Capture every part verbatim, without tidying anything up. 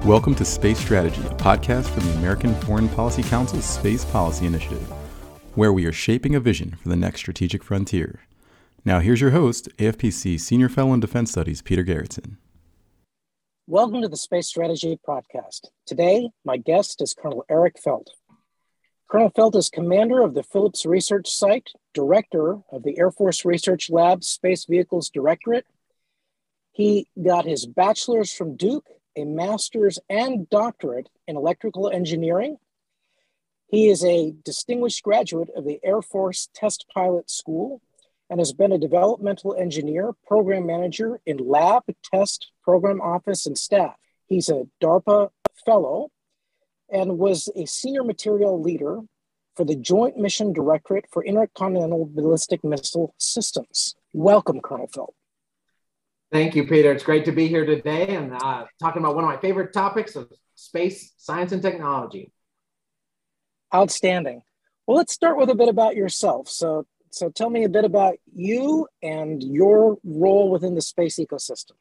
Welcome to Space Strategy, a podcast from the American Foreign Policy Council's Space Policy Initiative, where we are shaping a vision for the next strategic frontier. Now here's your host, A F P C Senior Fellow in Defense Studies, Peter Garretson. Welcome to the Space Strategy Podcast. Today, my guest is Colonel Eric Felt. Colonel Felt is commander of the Phillips Research Site, director of the Air Force Research Lab Space Vehicles Directorate. He got his bachelor's from Duke, a master's and doctorate in electrical engineering. He is a distinguished graduate of the Air Force Test Pilot School and has been a developmental engineer, program manager in lab, test, program office, and staff. He's a DARPA fellow and was a senior material leader for the Joint Mission Directorate for Intercontinental Ballistic Missile Systems. Welcome, Colonel Felt. Thank you, Peter. It's great to be here today and uh, talking about one of my favorite topics of space, science, and technology. Outstanding. Well, let's start with a bit about yourself. So, so tell me a bit about you and your role within the space ecosystem.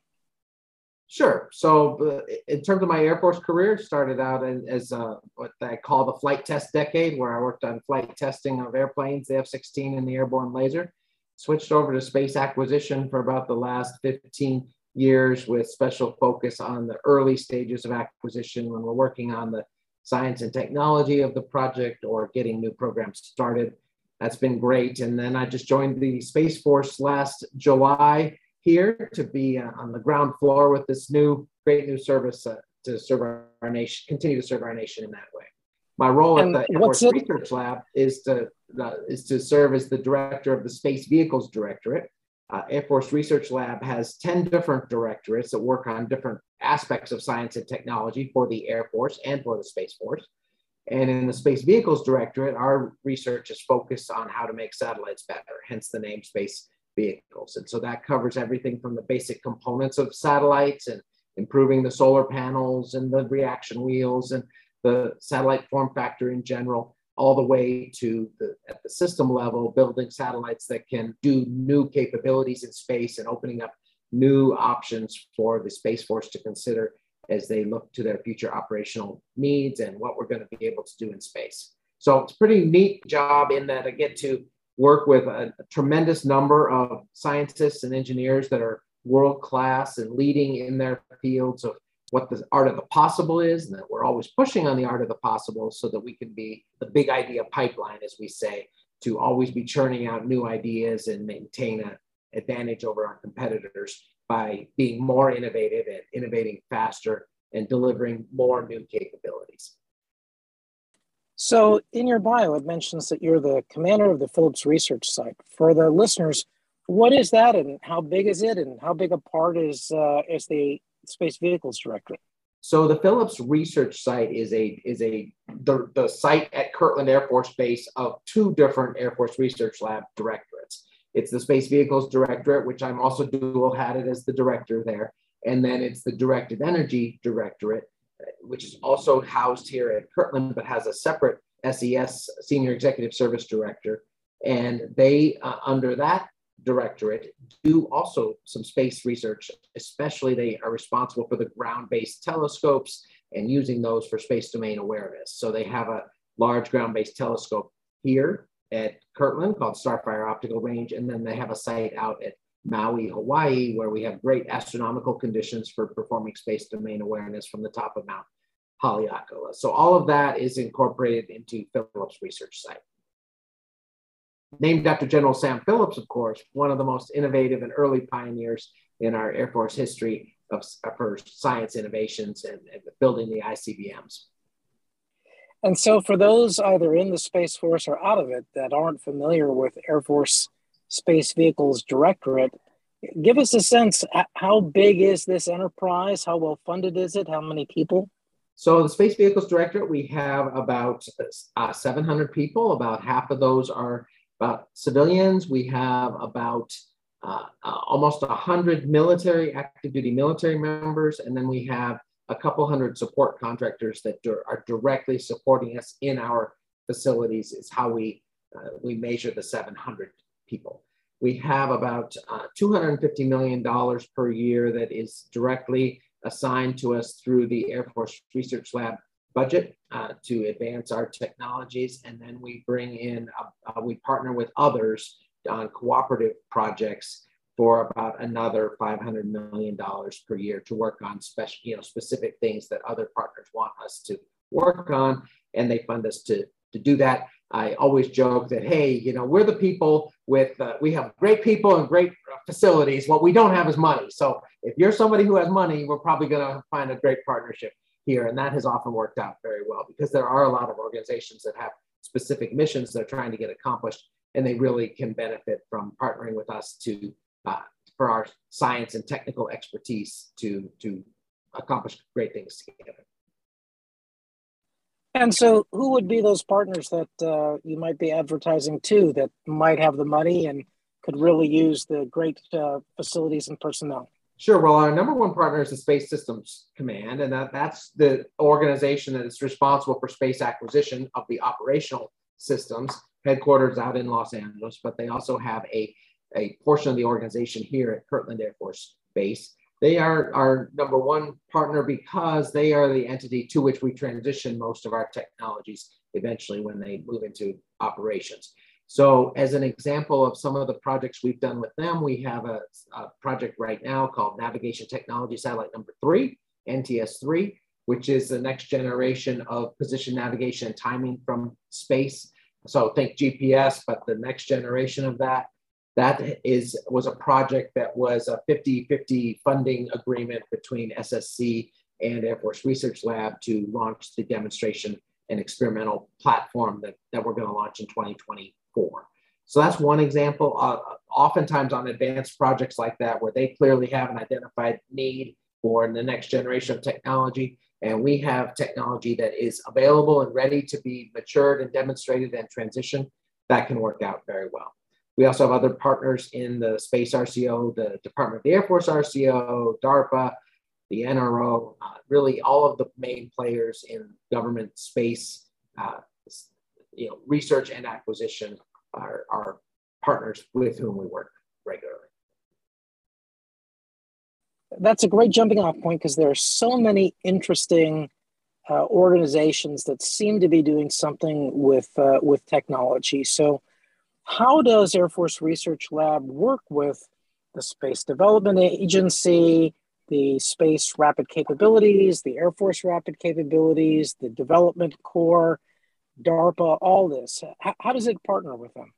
Sure. So uh, in terms of my Air Force career, started out as, as uh, what I call the flight test decade, where I worked on flight testing of airplanes, the F sixteen and the airborne laser. Switched over to space acquisition for about the last fifteen years with special focus on the early stages of acquisition when we're working on the science and technology of the project or getting new programs started. That's been great. And then I just joined the Space Force last July here to be uh, on the ground floor with this new, great new service uh, to serve our, our nation, continue to serve our nation in that way. My role And at the Air Force Research Lab is to uh, is to serve as the director of the Space Vehicles Directorate. Uh, Air Force Research Lab has ten different directorates that work on different aspects of science and technology for the Air Force and for the Space Force. And in the Space Vehicles Directorate, our research is focused on how to make satellites better, hence the name Space Vehicles. And so that covers everything from the basic components of satellites and improving the solar panels and the reaction wheels and the satellite form factor in general, all the way to the, at the system level, building satellites that can do new capabilities in space and opening up new options for the Space Force to consider as they look to their future operational needs and what we're going to be able to do in space. So it's a pretty neat job in that I get to work with a, a tremendous number of scientists and engineers that are world-class and leading in their fields of what the art of the possible is, and that we're always pushing on the art of the possible so that we can be the big idea pipeline, as we say, to always be churning out new ideas and maintain an advantage over our competitors by being more innovative and innovating faster and delivering more new capabilities. So in your bio, it mentions that you're the commander of the Phillips Research Site. For the listeners, what is that and how big is it and how big a part is, uh, is the Space Vehicles Directorate? So the Phillips Research Site is a is a the, the site at Kirtland Air Force Base of two different Air Force Research Lab directorates. It's the Space Vehicles Directorate, which I'm also dual-hatted as the director there, and then it's the Directed Energy Directorate, which is also housed here at Kirtland, but has a separate S E S, Senior Executive Service Director, and they uh, under that directorate do also some space research, especially they are responsible for the ground-based telescopes and using those for space domain awareness. So they have a large ground-based telescope here at Kirtland called Starfire Optical Range, and then they have a site out at Maui, Hawaii, where we have great astronomical conditions for performing space domain awareness from the top of Mount Haleakala. So all of that is incorporated into Phillips Research Site. Named after General Sam Phillips, of course, one of the most innovative and early pioneers in our Air Force history of, for science innovations and, and building the I C B Ms. And so for those either in the Space Force or out of it that aren't familiar with Air Force Space Vehicles Directorate, give us a sense, how big is this enterprise? How well funded is it? How many people? So the Space Vehicles Directorate, we have about uh, seven hundred people. About half of those are about civilians. We have about uh, uh, almost one hundred military, active duty military members, and then we have a couple hundred support contractors that do, are directly supporting us in our facilities is how we, uh, we measure the seven hundred people. We have about uh, two hundred fifty million dollars per year that is directly assigned to us through the Air Force Research Lab budget uh, to advance our technologies. And then we bring in, uh, uh, we partner with others on cooperative projects for about another five hundred million dollars per year to work on special, you know, specific things that other partners want us to work on, and they fund us to, to do that. I always joke that, hey, you know, we're the people with, uh, we have great people and great facilities. What we don't have is money. So if you're somebody who has money, we're probably going to find a great partnership here. And that has often worked out very well because there are a lot of organizations that have specific missions they're trying to get accomplished, and they really can benefit from partnering with us to uh, for our science and technical expertise to, to accomplish great things together. And so who would be those partners that uh, you might be advertising to that might have the money and could really use the great uh, facilities and personnel? Sure. Well, our number one partner is the Space Systems Command, and that, that's the organization that is responsible for space acquisition of the operational systems, headquarters out in Los Angeles, but they also have a, a portion of the organization here at Kirtland Air Force Base. They are our number one partner because they are the entity to which we transition most of our technologies eventually when they move into operations. So as an example of some of the projects we've done with them, we have a, a project right now called Navigation Technology Satellite Number Three, N T S three, which is the next generation of position navigation and timing from space. So think G P S, but the next generation of that. That is, was a project that was a fifty fifty funding agreement between S S C and Air Force Research Lab to launch the demonstration and experimental platform that, that we're going to launch in twenty twenty-four. So that's one example. Uh, oftentimes on advanced projects like that, where they clearly have an identified need for the next generation of technology, and we have technology that is available and ready to be matured and demonstrated and transitioned, that can work out very well. We also have other partners in the Space R C O, the Department of the Air Force R C O, DARPA, the N R O, uh, really all of the main players in government space, uh, you know, research and acquisition are, are partners with whom we work regularly. That's a great jumping off point because there are so many interesting uh, organizations that seem to be doing something with, uh, with technology. So how does Air Force Research Lab work with the Space Development Agency, the Space Rapid Capabilities, the Air Force Rapid Capabilities, the Development Corps, DARPA, all this? How, how does it partner with them?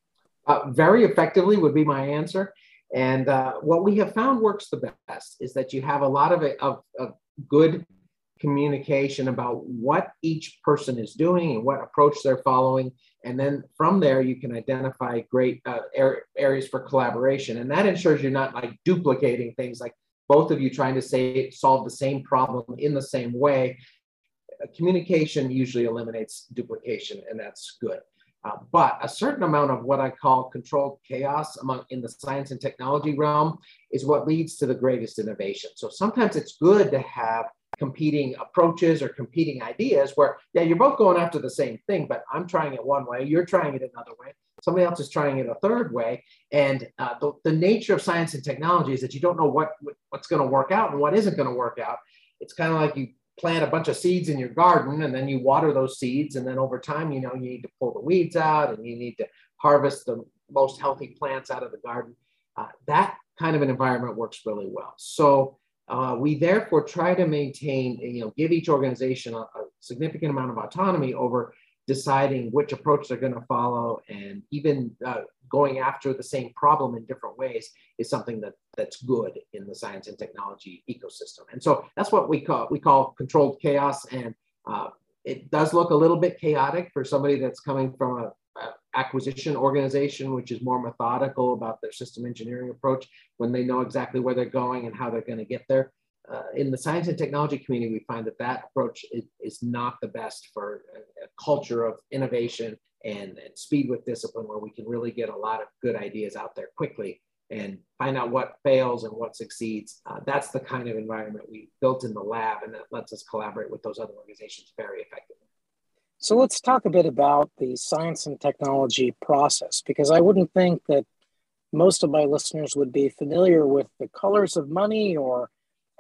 Uh, very effectively would be my answer. And uh, what we have found works the best is that you have a lot of, of, of good communication about what each person is doing and what approach they're following. And then from there, you can identify great uh, er- areas for collaboration. And that ensures you're not like duplicating things, like both of you trying to say, solve the same problem in the same way. Uh, communication usually eliminates duplication, and that's good. Uh, but a certain amount of what I call controlled chaos among in the science and technology realm is what leads to the greatest innovation. So sometimes it's good to have competing approaches or competing ideas where, yeah, you're both going after the same thing, but I'm trying it one way, you're trying it another way, somebody else is trying it a third way. And uh, the, the nature of science and technology is that you don't know what, what what's going to work out and what isn't going to work out. It's kind of like you plant a bunch of seeds in your garden and then you water those seeds. And then over time, you know, you need to pull the weeds out and you need to harvest the most healthy plants out of the garden. Uh, that kind of an environment works really well. So Uh, we therefore try to maintain, you know, give each organization a, a significant amount of autonomy over deciding which approach they're going to follow, and even uh, going after the same problem in different ways is something that that's good in the science and technology ecosystem. And so that's what we call we call controlled chaos, and uh, it does look a little bit chaotic for somebody that's coming from a, a acquisition organization, which is more methodical about their system engineering approach, when they know exactly where they're going and how they're going to get there. Uh, in the science and technology community, we find that that approach is, is not the best for a, a culture of innovation and, and speed with discipline, where we can really get a lot of good ideas out there quickly and find out what fails and what succeeds. Uh, that's the kind of environment we built in the lab, and that lets us collaborate with those other organizations very effectively. So let's talk a bit about the science and technology process, because I wouldn't think that most of my listeners would be familiar with the colors of money or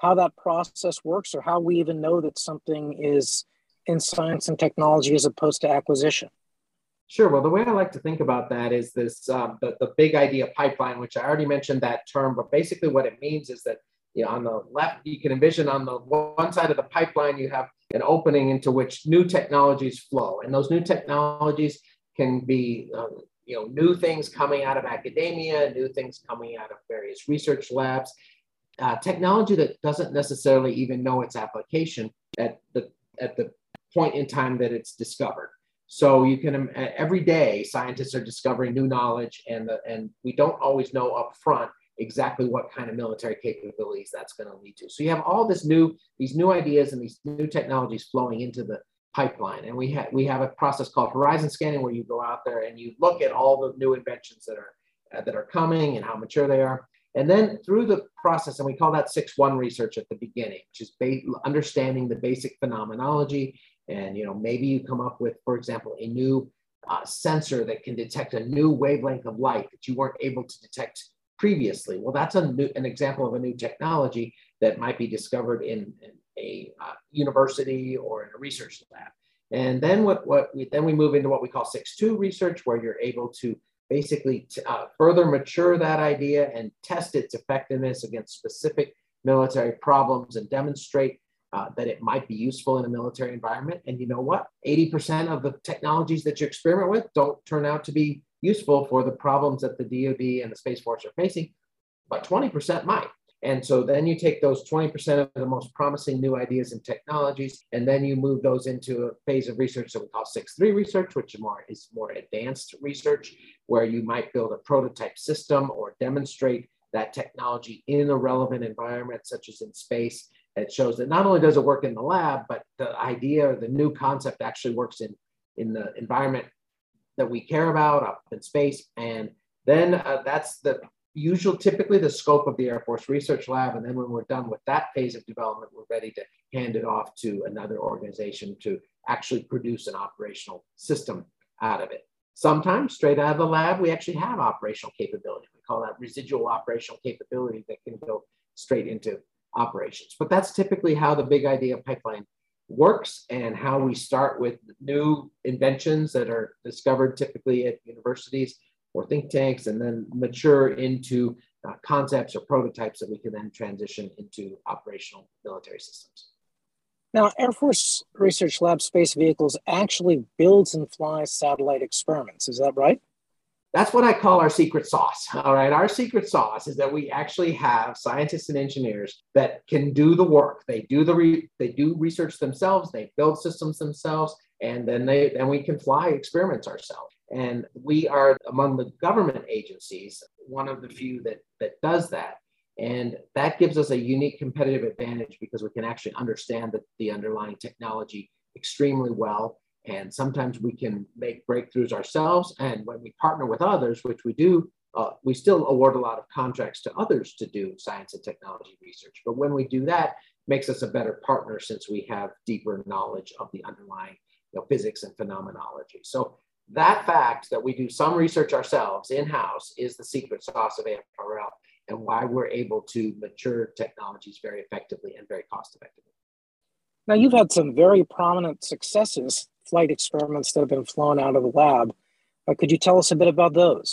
how that process works, or how we even know that something is in science and technology as opposed to acquisition? Sure. Well, the way I like to think about that is this, uh, the, the big idea pipeline, which I already mentioned that term, but basically what it means is that, you know, on the left, you can envision on the one side of the pipeline, you have an opening into which new technologies flow. And those new technologies can be, uh, you know, new things coming out of academia, new things coming out of various research labs, uh, technology that doesn't necessarily even know its application at the, at the point in time that it's discovered. So you can, every day, scientists are discovering new knowledge, and, the, and we don't always know up front exactly what kind of military capabilities that's going to lead to. So you have all this new, these new ideas and these new technologies flowing into the pipeline. And we have, we have a process called horizon scanning, where you go out there and you look at all the new inventions that are, uh, that are coming and how mature they are. And then through the process, and we call that six one research at the beginning, which is ba- understanding the basic phenomenology. And, you know, maybe you come up with, for example, a new uh, sensor that can detect a new wavelength of light that you weren't able to detect previously. Well, that's a new, an example of a new technology that might be discovered in, in a uh, university or in a research lab. And then what, what we, then we move into what we call six two research, where you're able to basically t- uh, further mature that idea and test its effectiveness against specific military problems and demonstrate Uh, that it might be useful in a military environment. And you know what? eighty percent of the technologies that you experiment with don't turn out to be useful for the problems that the D O D and the Space Force are facing, but twenty percent might. And so then you take those twenty percent of the most promising new ideas and technologies, and then you move those into a phase of research that we call six three research, which is more, is more advanced research, where you might build a prototype system or demonstrate that technology in a relevant environment, such as in space. It shows that not only does it work in the lab, but the idea or the new concept actually works in, in the environment that we care about up in space. And then uh, that's the usual, typically the scope of the Air Force Research Lab. And then when we're done with that phase of development, we're ready to hand it off to another organization to actually produce an operational system out of it. Sometimes straight out of the lab, we actually have operational capability. We call that residual operational capability that can go straight into operations. But that's typically how the big idea pipeline works, and how we start with new inventions that are discovered typically at universities or think tanks, and then mature into uh, concepts or prototypes that we can then transition into operational military systems. Now, Air Force Research Lab Space Vehicles actually builds and flies satellite experiments. Is that right? That's what I call our secret sauce. All right. Our secret sauce is that we actually have scientists and engineers that can do the work. They do the re- they do research themselves. They build systems themselves, and then they then we can fly experiments ourselves. And we are among the government agencies one of the few that that does that. And that gives us a unique competitive advantage, because we can actually understand the, the underlying technology extremely well. And sometimes we can make breakthroughs ourselves. And when we partner with others, which we do, uh, we still award a lot of contracts to others to do science and technology research. But when we do that, it makes us a better partner, since we have deeper knowledge of the underlying, you know, physics and phenomenology. So that fact that we do some research ourselves in-house is the secret sauce of A F R L, and why we're able to mature technologies very effectively and very cost effectively. Now, you've had some very prominent successes, flight experiments that have been flown out of the lab. Uh, could you tell us a bit about those?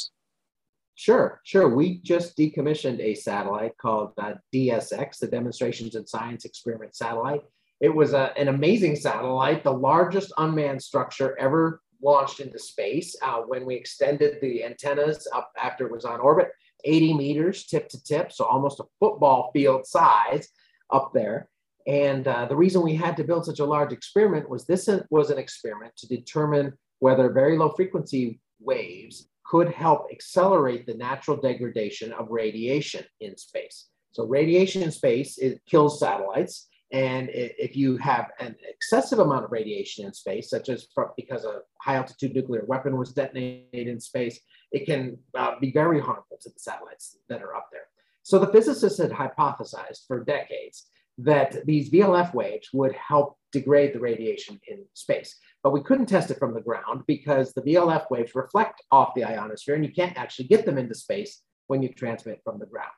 Sure, sure. We just decommissioned a satellite called uh, D S X, the Demonstrations in Science Experiment Satellite. It was a, an amazing satellite, the largest unmanned structure ever launched into space. Uh, when we extended the antennas up after it was on orbit, eighty meters tip to tip, so almost a football field size up there. And uh, the reason we had to build such a large experiment was this was an experiment to determine whether very low frequency waves could help accelerate the natural degradation of radiation in space. So radiation in space, it kills satellites. And if you have an excessive amount of radiation in space, such as because a high altitude nuclear weapon was detonated in space, it can uh, be very harmful to the satellites that are up there. So the physicists had hypothesized for decades that these V L F waves would help degrade the radiation in space. But we couldn't test it from the ground, because the V L F waves reflect off the ionosphere, and you can't actually get them into space when you transmit from the ground.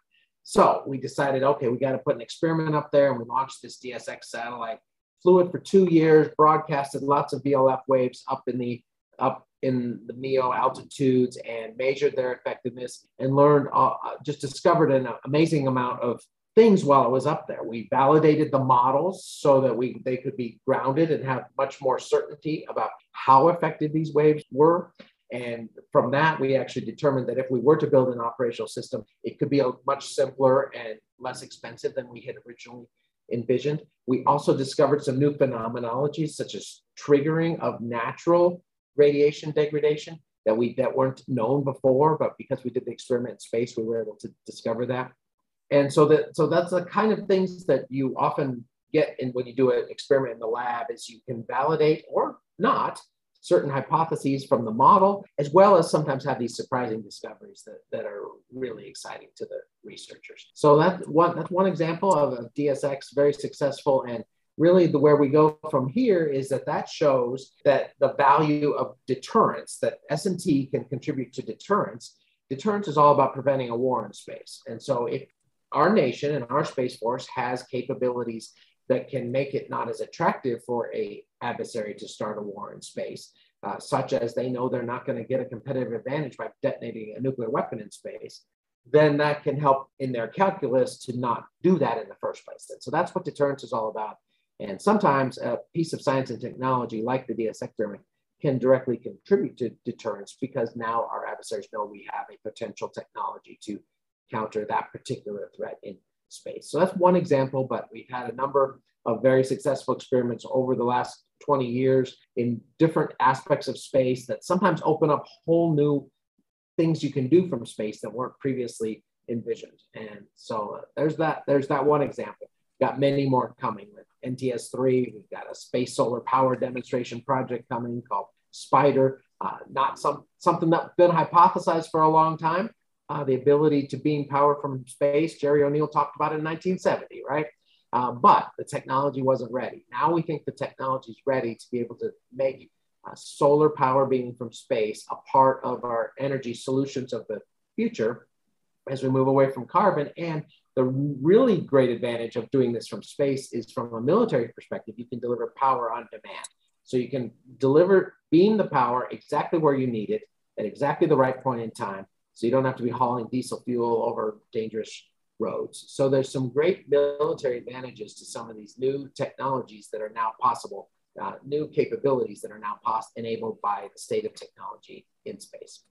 So we decided, okay, we got to put an experiment up there, and we launched this D S X satellite, flew it for two years, broadcasted lots of V L F waves up in the up in the MEO altitudes and measured their effectiveness and learned, uh, just discovered an amazing amount of things while it was up there. We validated the models so that we they could be grounded and have much more certainty about how effective these waves were. And from that, we actually determined that if we were to build an operational system, it could be a much simpler and less expensive than we had originally envisioned. We also discovered some new phenomenologies, such as triggering of natural radiation degradation that we that weren't known before, but because we did the experiment in space, we were able to discover that. And so that so that's the kind of things that you often get in when you do an experiment in the lab, is you can validate or not certain hypotheses from the model, as well as sometimes have these surprising discoveries that, that are really exciting to the researchers. So that's one, that's one example of a D S X, very successful. And really the where we go from here is that that shows that the value of deterrence, that S and T can contribute to deterrence. Deterrence is all about preventing a war in space. And so if our nation and our Space Force has capabilities that can make it not as attractive for a adversary to start a war in space, uh, such as they know they're not going to get a competitive advantage by detonating a nuclear weapon in space, then that can help in their calculus to not do that in the first place. So that's what deterrence is all about. And sometimes a piece of science and technology like the D S X experiment can directly contribute to deterrence, because now our adversaries know we have a potential technology to counter that particular threat in space. So that's one example, but we've had a number of very successful experiments over the last twenty years in different aspects of space that sometimes open up whole new things you can do from space that weren't previously envisioned. And so uh, there's that, there's that one example. Got many more coming with N T S three. We've got a space solar power demonstration project coming called SPIDER, uh, not some, something that's been hypothesized for a long time. Uh, the ability to beam power from space, Jerry O'Neill talked about it in nineteen seventy, right? Uh, but the technology wasn't ready. Now we think the technology is ready to be able to make uh, solar power beaming from space a part of our energy solutions of the future as we move away from carbon. And the really great advantage of doing this from space is, from a military perspective, you can deliver power on demand. So you can deliver, beam the power exactly where you need it at exactly the right point in time. So you don't have to be hauling diesel fuel over dangerous roads. So there's some great military advantages to some of these new technologies that are now possible, uh, new capabilities that are now pos- enabled by the state of technology in space.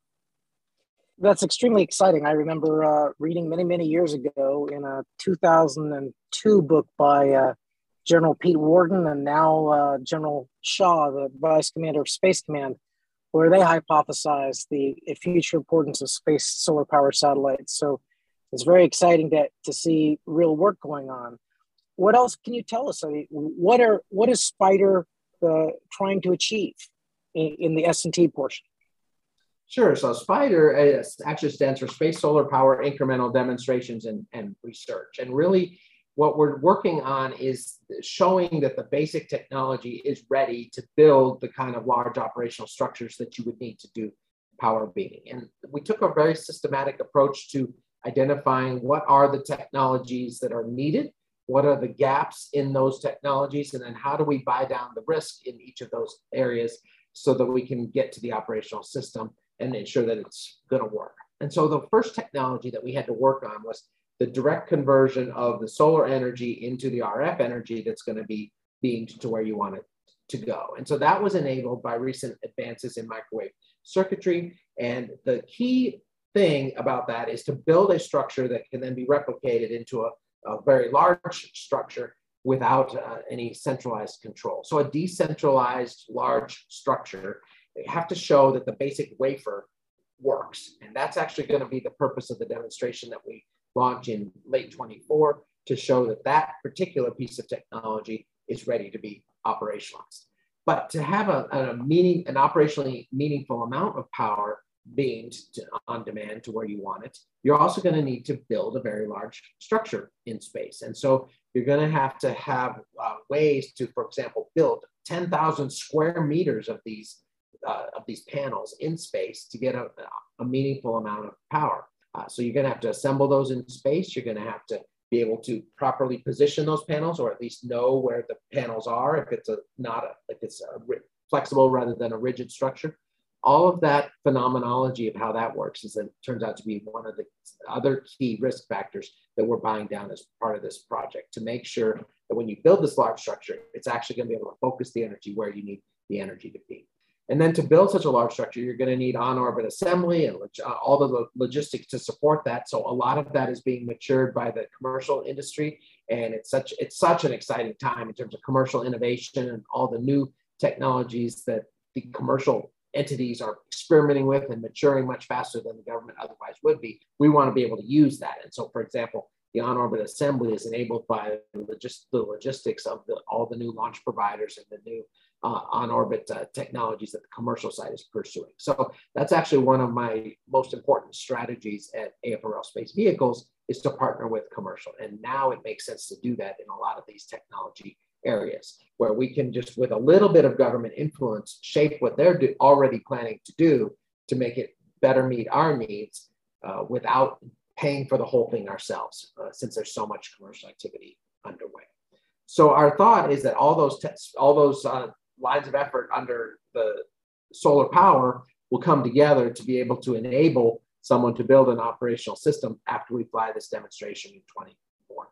That's extremely exciting. I remember uh, reading many, many years ago in a two thousand two book by uh, General Pete Worden and now uh, General Shaw, the Vice Commander of Space Command, where they hypothesized the future importance of space solar power satellites. So it's very exciting to, to see real work going on. What else can you tell us? I mean, what are what is SPIDER uh, trying to achieve in, in the S and T portion? Sure. So SPIDER actually stands for Space Solar Power Incremental Demonstrations and, and Research. And really what we're working on is showing that the basic technology is ready to build the kind of large operational structures that you would need to do power beaming. And we took a very systematic approach to identifying what are the technologies that are needed, what are the gaps in those technologies, and then how do we buy down the risk in each of those areas so that we can get to the operational system and ensure that it's going to work. And so the first technology that we had to work on was the direct conversion of the solar energy into the R F energy that's going to be beamed to where you want it to go. And so that was enabled by recent advances in microwave circuitry. And the key thing about that is to build a structure that can then be replicated into a, a very large structure without uh, any centralized control. So a decentralized large structure, you have to show that the basic wafer works. And that's actually going to be the purpose of the demonstration that we launch in late twenty-four, to show that that particular piece of technology is ready to be operationalized. But to have a, a meaning, an operationally meaningful amount of power beamed to, on demand to where you want it, you're also going to need to build a very large structure in space. And so you're going to have to have uh, ways to, for example, build ten thousand square meters of these uh, of these panels in space to get a, a meaningful amount of power. Uh, so you're going to have to assemble those in space. You're going to have to be able to properly position those panels, or at least know where the panels are if it's a not a if it's a flexible rather than a rigid structure. All of that phenomenology of how that works is that turns out to be one of the other key risk factors that we're buying down as part of this project, to make sure that when you build this large structure, it's actually going to be able to focus the energy where you need the energy to be. And then to build such a large structure, you're going to need on-orbit assembly and all the lo- logistics to support that. So a lot of that is being matured by the commercial industry, and it's such it's such an exciting time in terms of commercial innovation and all the new technologies that the commercial entities are experimenting with and maturing much faster than the government otherwise would be. We want to be able to use that. And so, for example, the on-orbit assembly is enabled by the, logis- the logistics of the, all the new launch providers and the new uh, on-orbit uh, technologies that the commercial side is pursuing. So that's actually one of my most important strategies at A F R L Space Vehicles, is to partner with commercial. And now it makes sense to do that in a lot of these technology areas, where we can just, with a little bit of government influence, shape what they're do, already planning to do to make it better meet our needs uh, without paying for the whole thing ourselves, uh, since there's so much commercial activity underway. So our thought is that all those tests, all those uh, lines of effort under the solar power will come together to be able to enable someone to build an operational system after we fly this demonstration in twenty-four.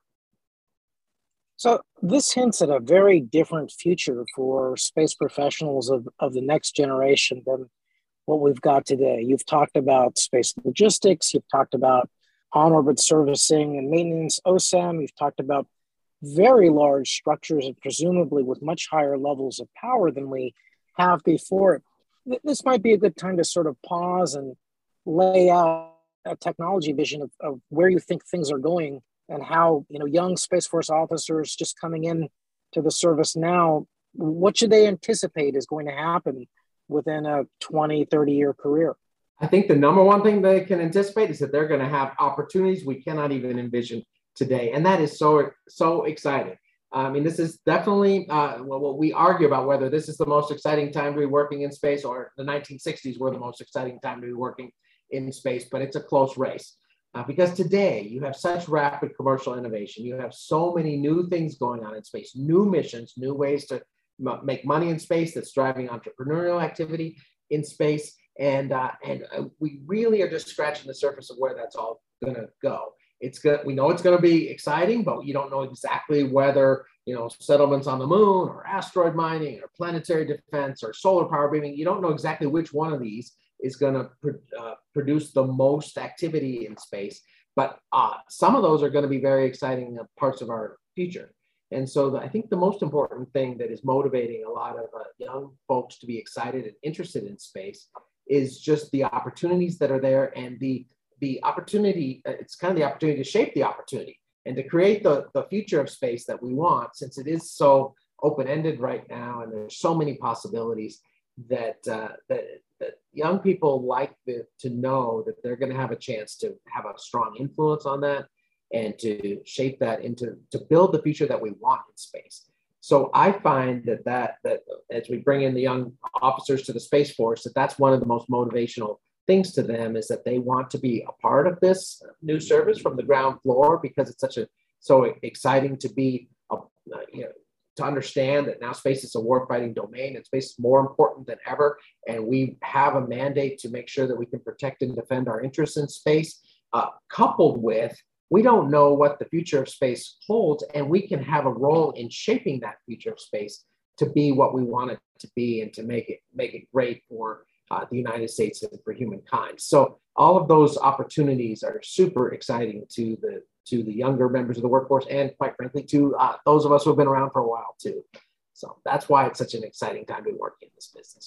So this hints at a very different future for space professionals of, of the next generation than what we've got today. You've talked about space logistics, you've talked about on-orbit servicing and maintenance, O S A M, you've talked about very large structures and presumably with much higher levels of power than we have before. This might be a good time to sort of pause and lay out a technology vision of, of where you think things are going, and how, you know, young Space Force officers just coming in to the service now, what should they anticipate is going to happen within a twenty, thirty year career? I think the number one thing they can anticipate is that they're going to have opportunities we cannot even envision today. And that is so, so exciting. I mean, this is definitely, uh, well, well, we argue about whether this is the most exciting time to be working in space, or the nineteen sixties were the most exciting time to be working in space, but it's a close race. Uh, because today you have such rapid commercial innovation. You have so many new things going on in space, new missions, new ways to m- make money in space that's driving entrepreneurial activity in space. And, uh, and uh, we really are just scratching the surface of where that's all going to go. It's good. We know it's going to be exciting, but you don't know exactly whether, you know, settlements on the moon or asteroid mining or planetary defense or solar power beaming. You don't know exactly which one of these is going to pr- uh, produce the most activity in space. But uh, some of those are going to be very exciting uh, parts of our future. And so the, I think the most important thing that is motivating a lot of uh, young folks to be excited and interested in space is just the opportunities that are there, and the the opportunity, it's kind of the opportunity to shape the opportunity and to create the, the future of space that we want, since it is so open-ended right now and there's so many possibilities that, uh, that, that young people like the, to know that they're going to have a chance to have a strong influence on that and to shape that into, to build the future that we want in space. So I find that, that, that as we bring in the young officers to the Space Force, that that's one of the most motivational things to them, is that they want to be a part of this new service from the ground floor, because it's such a so exciting to be, a, you know, to understand that now space is a warfighting domain, and space is more important than ever. And we have a mandate to make sure that we can protect and defend our interests in space, uh, coupled with, we don't know what the future of space holds, and we can have a role in shaping that future of space to be what we want it to be, and to make it make it great for Uh, the United States and for humankind. So all of those opportunities are super exciting to the to the younger members of the workforce, and quite frankly to uh, those of us who have been around for a while too. So that's why it's such an exciting time to be working in this business.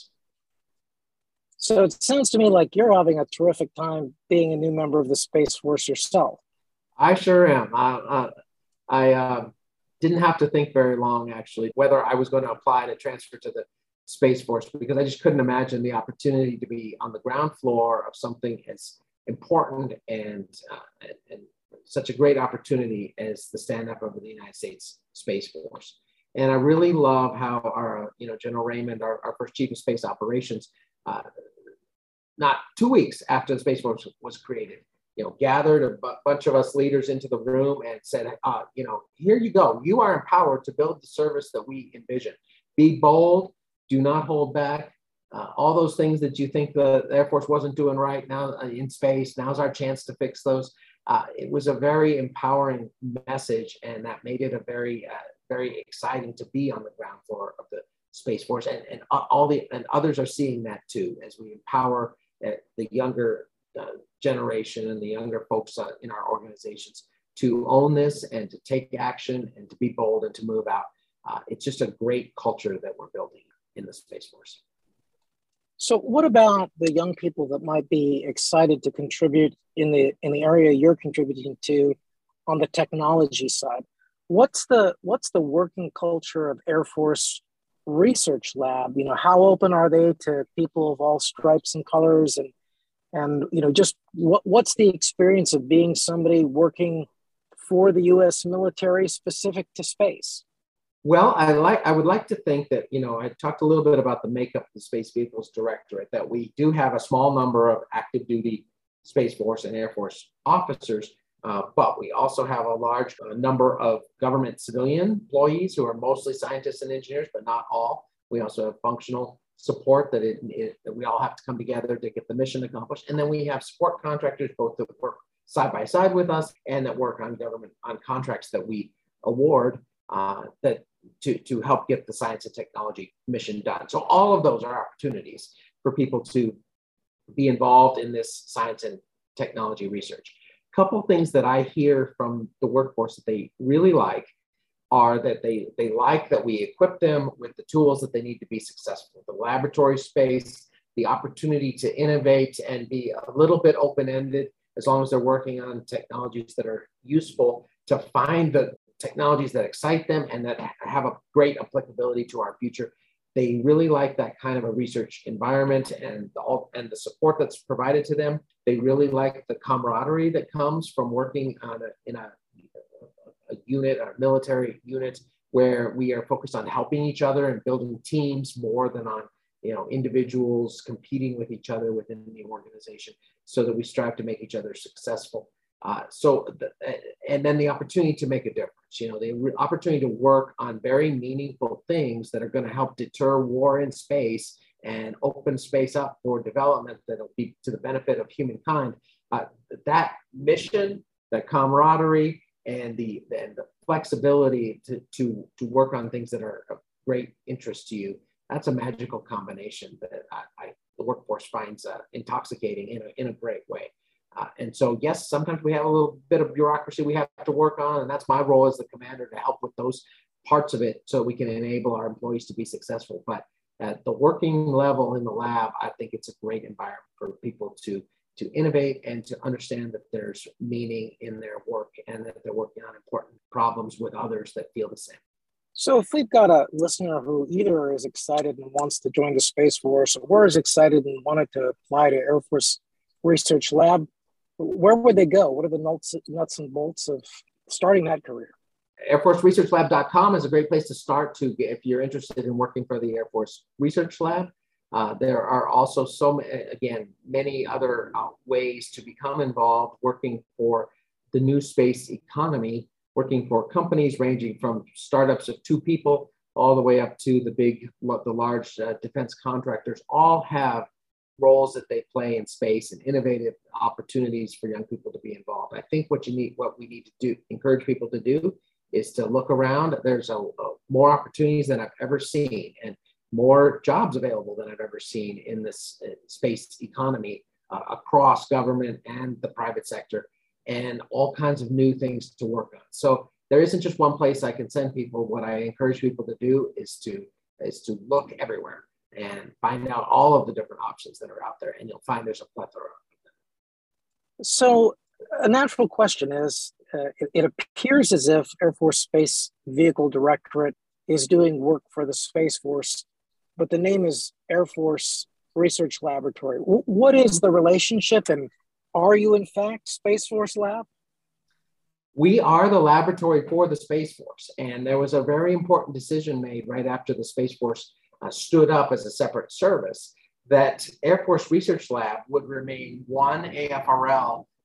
So it sounds to me like you're having a terrific time being a new member of the Space Force yourself. I sure am. I, uh, I uh, didn't have to think very long, actually, whether I was going to apply to transfer to the Space Force, because I just couldn't imagine the opportunity to be on the ground floor of something as important and, uh, and, and such a great opportunity as the stand-up of the United States Space Force. And I really love how our, you know, General Raymond, our, our first chief of space operations, uh, not two weeks after the Space Force was created, you know, gathered a b- bunch of us leaders into the room and said, uh, you know, here you go. You are empowered to build the service that we envision. Be bold. Do not hold back. Uh, all those things that you think the Air Force wasn't doing right now in space, now's our chance to fix those. Uh, it was a very empowering message, and that made it a very, uh, very exciting to be on the ground floor of the Space Force. And, and all the and others are seeing that too, as we empower uh, the younger uh, generation and the younger folks uh, in our organizations to own this and to take action and to be bold and to move out. Uh, it's just a great culture that we're building in the Space Force. So what about the young people that might be excited to contribute in the in the area you're contributing to on the technology side? What's the what's the working culture of Air Force Research Lab? You know, how open are they to people of all stripes and colors, and and you know, just what what's the experience of being somebody working for the U S military specific to space? Well, I like. I would like to think that, you know, I talked a little bit about the makeup of the Space Vehicles Directorate, that we do have a small number of active duty Space Force and Air Force officers, uh, but we also have a large uh, number of government civilian employees who are mostly scientists and engineers, but not all. We also have functional support that, it, it, that we all have to come together to get the mission accomplished. And then we have support contractors, both that work side by side with us and that work on government, on contracts that we award uh, that to, to help get the science and technology mission done. So all of those are opportunities for people to be involved in this science and technology research. A couple things that I hear from the workforce that they really like are that they, they like that we equip them with the tools that they need to be successful. The laboratory space, the opportunity to innovate and be a little bit open-ended, as long as they're working on technologies that are useful, to find the technologies that excite them and that have a great applicability to our future. They really like that kind of a research environment and the, and the support that's provided to them. They really like the camaraderie that comes from working on a, in a, a unit, a military unit, where we are focused on helping each other and building teams more than on, you know, individuals competing with each other within the organization, so that we strive to make each other successful. Uh, so, the, and then the opportunity to make a difference, you know, the re- opportunity to work on very meaningful things that are going to help deter war in space and open space up for development that'll be to the benefit of humankind. Uh, that mission, that camaraderie, and the, and the flexibility to, to, to work on things that are of great interest to you, that's a magical combination that I, I, the workforce finds uh, intoxicating in a, in a great way. Uh, and so, yes, sometimes we have a little bit of bureaucracy we have to work on, and that's my role as the commander, to help with those parts of it so we can enable our employees to be successful. But at the working level in the lab, I think it's a great environment for people to, to innovate and to understand that there's meaning in their work and that they're working on important problems with others that feel the same. So if we've got a listener who either is excited and wants to join the Space Force, or is excited and wanted to apply to Air Force Research Lab, where would they go? What are the nuts, nuts and bolts of starting that career? Air Force Research Lab dot com is a great place to start to get, if you're interested in working for the Air Force Research Lab. Uh, there are also so many, again, many other uh, ways to become involved working for the new space economy, working for companies ranging from startups of two people all the way up to the big, the large uh, defense contractors. All have roles that they play in space and innovative opportunities for young people to be involved. I think what you need, what we need to do, encourage people to do, is to look around. There's a, a more opportunities than I've ever seen, and more jobs available than I've ever seen in this uh, space economy uh, across government and the private sector, and all kinds of new things to work on. So there isn't just one place I can send people. What I encourage people to do is to is to look everywhere and find out all of the different options that are out there, and you'll find there's a plethora of them. So a natural question is, uh, it, it appears as if Air Force Space Vehicle Directorate is doing work for the Space Force, but the name is Air Force Research Laboratory. W- what is the relationship, and are you in fact Space Force Lab? We are the laboratory for the Space Force, and there was a very important decision made right after the Space Force Uh, stood up as a separate service, that Air Force Research Lab would remain one A F R L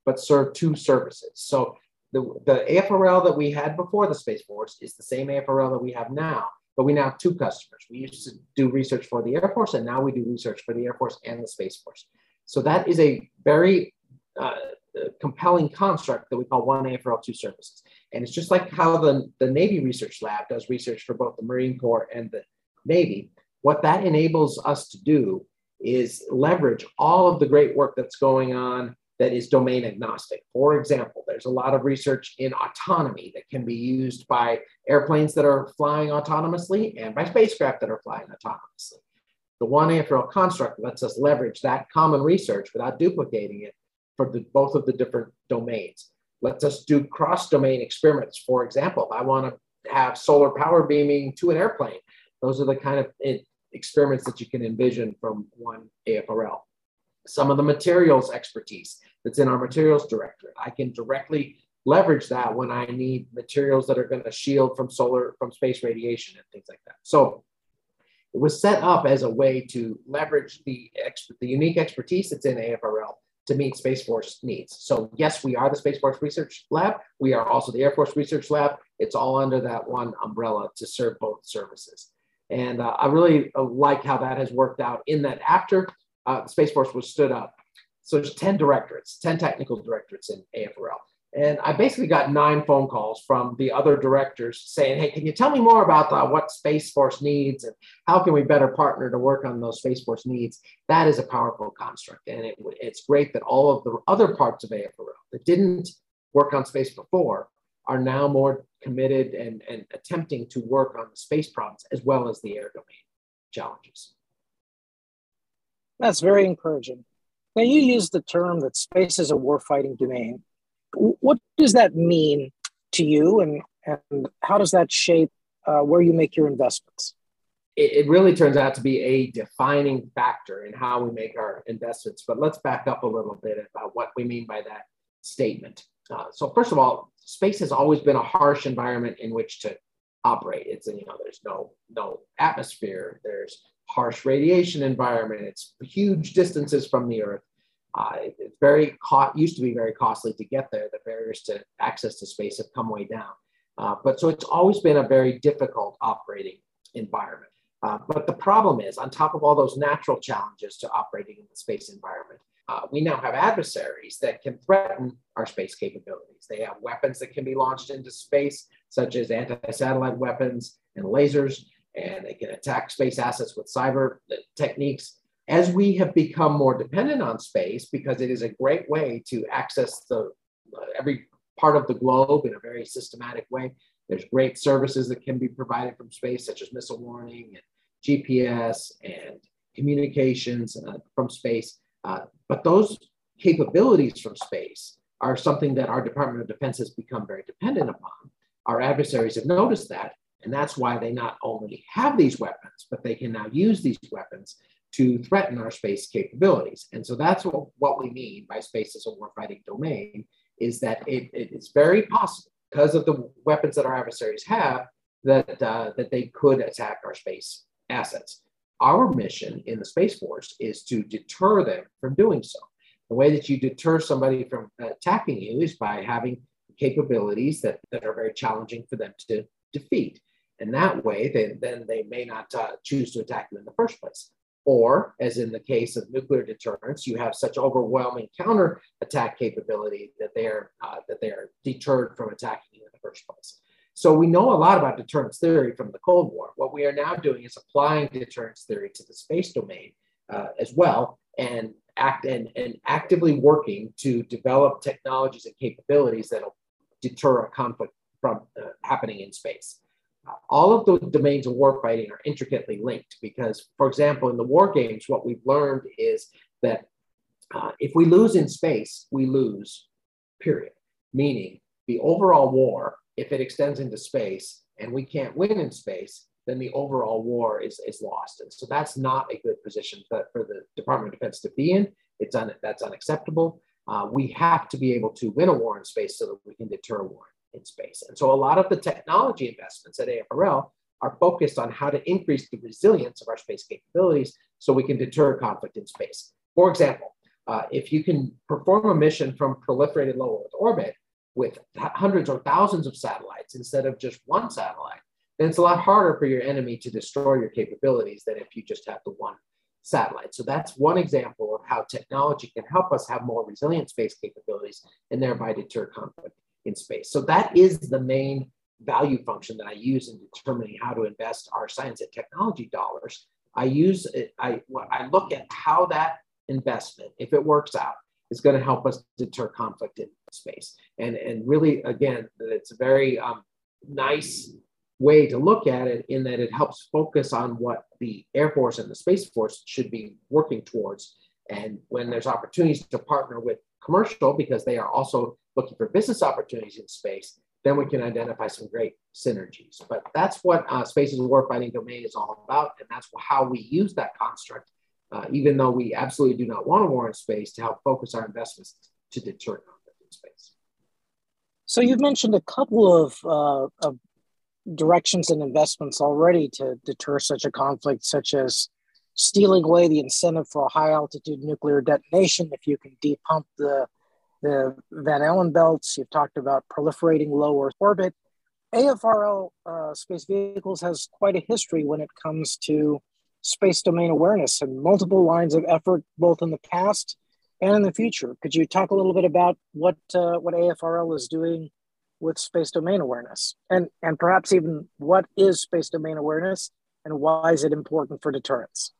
but serve two services. So the, the A F R L that we had before the Space Force is the same A F R L that we have now, but we now have two customers. We used to do research for the Air Force, and now we do research for the Air Force and the Space Force. So that is a very uh, compelling construct that we call one A F R L, two services. And it's just like how the, the Navy Research Lab does research for both the Marine Corps and the Navy. What that enables us to do is leverage all of the great work that's going on that is domain agnostic. For example, there's a lot of research in autonomy that can be used by airplanes that are flying autonomously and by spacecraft that are flying autonomously. The one A F R L construct lets us leverage that common research without duplicating it for the, both of the different domains. Lets us do cross-domain experiments. For example, if I want to have solar power beaming to an airplane, those are the kind of experiments that you can envision from one A F R L. Some of the materials expertise that's in our materials directorate, I can directly leverage that when I need materials that are going to shield from solar, from space radiation and things like that. So it was set up as a way to leverage the, the unique expertise that's in A F R L to meet Space Force needs. So yes, we are the Space Force Research Lab. We are also the Air Force Research Lab. It's all under that one umbrella to serve both services. And uh, I really uh, like how that has worked out in that after uh, the Space Force was stood up. So there's ten directorates, ten technical directorates in A F R L. And I basically got nine phone calls from the other directors saying, hey, can you tell me more about uh, what Space Force needs and how can we better partner to work on those Space Force needs? That is a powerful construct. And it, it's great that all of the other parts of A F R L that didn't work on space before are now more committed and, and attempting to work on the space problems as well as the air domain challenges. That's very encouraging. Now, you use the term that space is a warfighting domain. What does that mean to you, and, and how does that shape uh, where you make your investments? It, it really turns out to be a defining factor in how we make our investments. But let's back up a little bit about what we mean by that statement. Uh, so first of all, space has always been a harsh environment in which to operate. It's, you know, there's no, no atmosphere, there's harsh radiation environment, it's huge distances from the Earth. Uh, it, it's very, co- used to be very costly to get there. The barriers to access to space have come way down. Uh, but so it's always been a very difficult operating environment. Uh, but the problem is, on top of all those natural challenges to operating in the space environment, uh, we now have adversaries that can threaten our space capabilities. They have weapons that can be launched into space, such as anti-satellite weapons and lasers, and they can attack space assets with cyber techniques. As we have become more dependent on space, because it is a great way to access the uh, every part of the globe in a very systematic way, there's great services that can be provided from space, such as missile warning and G P S and communications uh, from space. Uh, but those capabilities from space are something that our Department of Defense has become very dependent upon. Our adversaries have noticed that, and that's why they not only have these weapons, but they can now use these weapons to threaten our space capabilities. And so that's what, what we mean by space as a warfighting domain, is that it, it is very possible, because of the weapons that our adversaries have, that, uh, that they could attack our space assets. Our mission in the Space Force is to deter them from doing so. The way that you deter somebody from attacking you is by having capabilities that, that are very challenging for them to defeat. And that way, they, then they may not uh, choose to attack you in the first place. Or, as in the case of nuclear deterrence, you have such overwhelming counter-attack capability that they are uh, that they are deterred from attacking you in the first place. So we know a lot about deterrence theory from the Cold War. What we are now doing is applying deterrence theory to the space domain uh, as well, and act and, and actively working to develop technologies and capabilities that will deter a conflict from uh, happening in space. Uh, all of the domains of warfighting are intricately linked because, for example, in the war games, what we've learned is that uh, if we lose in space, we lose, period. Meaning the overall war, if it extends into space and we can't win in space, then the overall war is, is lost. And so that's not a good position for, for the Department of Defense to be in. It's un, that's unacceptable. Uh, we have to be able to win a war in space so that we can deter war in space. And so a lot of the technology investments at A F R L are focused on how to increase the resilience of our space capabilities so we can deter conflict in space. For example, Uh, if you can perform a mission from proliferated low Earth orbit with hundreds or thousands of satellites instead of just one satellite, then it's a lot harder for your enemy to destroy your capabilities than if you just have the one satellite. So that's one example of how technology can help us have more resilient space capabilities and thereby deter conflict in space. So that is the main value function that I use in determining how to invest our science and technology dollars. I use it, I, I look at how that investment, if it works out, is going to help us deter conflict in space. And, and really, again, it's a very um, nice way to look at it in that it helps focus on what the Air Force and the Space Force should be working towards. And when there's opportunities to partner with commercial, because they are also looking for business opportunities in space, then we can identify some great synergies. But that's what uh, Space is a Warfighting Domain is all about. And that's how we use that construct, uh, even though we absolutely do not want a war in space, to help focus our investments to deter conflict in space. So you've mentioned a couple of, uh, of directions and investments already to deter such a conflict, such as stealing away the incentive for a high altitude nuclear detonation if you can depump the, the Van Allen belts. You've talked about proliferating low Earth orbit. A F R L uh, Space Vehicles has quite a history when it comes to space domain awareness and multiple lines of effort, both in the past and in the future. Could you talk a little bit about what uh, what A F R L is doing with space domain awareness, and, and perhaps even what is space domain awareness and why is it important for deterrence?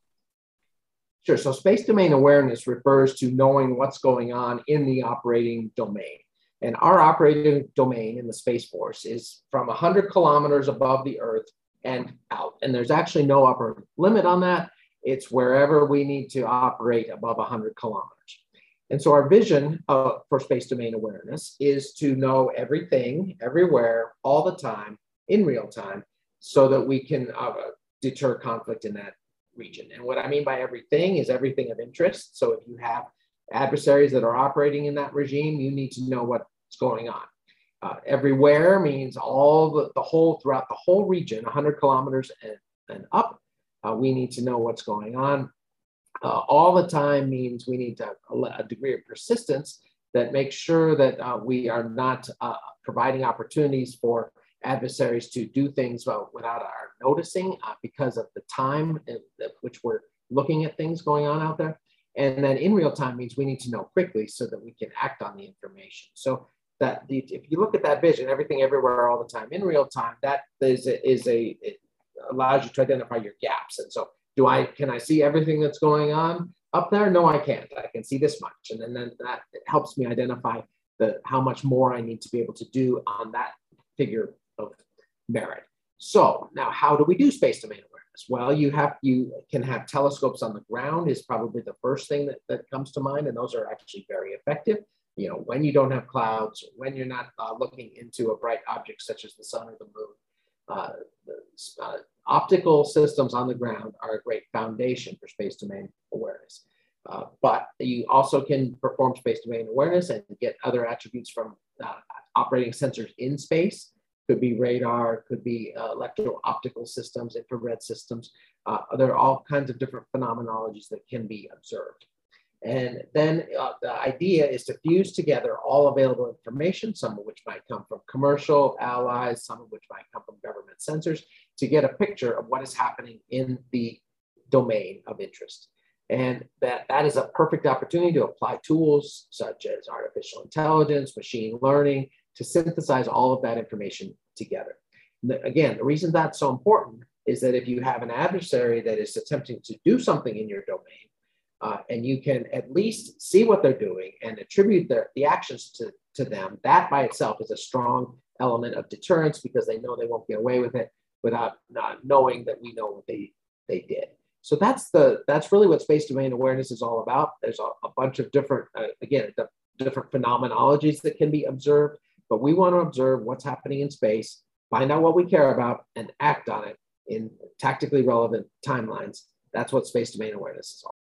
Sure. So space domain awareness refers to knowing what's going on in the operating domain. And our operating domain in the Space Force is from one hundred kilometers above the Earth and out. And there's actually no upper limit on that. It's wherever we need to operate above one hundred kilometers. And so our vision uh, for space domain awareness is to know everything, everywhere, all the time, in real time, so that we can uh, deter conflict in that region. And what I mean by everything is everything of interest. So if you have adversaries that are operating in that regime, you need to know what's going on. Uh, everywhere means all the, the whole, throughout the whole region, one hundred kilometers and, and up, uh, we need to know what's going on. Uh, all the time means we need to, a, a degree of persistence that makes sure that uh, we are not uh, providing opportunities for adversaries to do things well, without our noticing uh, because of the time in which we're looking at things going on out there. And then in real time means we need to know quickly so that we can act on the information. So that the, if you look at that vision, everything everywhere all the time in real time, that is a, is a, it allows you to identify your gaps. And so do I, can I see everything that's going on up there? No, I can't. I can see this much. And then, then that helps me identify the, how much more I need to be able to do on that figure of merit. So now how do we do space domain awareness? Well, you have, you can have telescopes on the ground is probably the first thing that, that comes to mind. And those are actually very effective. You know, when you don't have clouds, when you're not uh, looking into a bright object such as the sun or the moon, uh, the, uh, optical systems on the ground are a great foundation for space domain awareness. Uh, but you also can perform space domain awareness and get other attributes from uh, operating sensors in space. Could be radar, could be uh, electro-optical systems, infrared systems. Uh, there are all kinds of different phenomenologies that can be observed. And then uh, the idea is to fuse together all available information, some of which might come from commercial allies, some of which might come from government sensors, to get a picture of what is happening in the domain of interest. And that, that is a perfect opportunity to apply tools such as artificial intelligence, machine learning, to synthesize all of that information together. The, again, the reason that's so important is that if you have an adversary that is attempting to do something in your domain, uh, and you can at least see what they're doing and attribute their, the actions to, to them, that by itself is a strong element of deterrence because they know they won't get away with it without not knowing that we know what they, they did. So that's the that's really what space domain awareness is all about. There's a, a bunch of different, uh, again, the different phenomenologies that can be observed, but we want to observe what's happening in space, find out what we care about, and act on it in tactically relevant timelines. That's what space domain awareness is all about.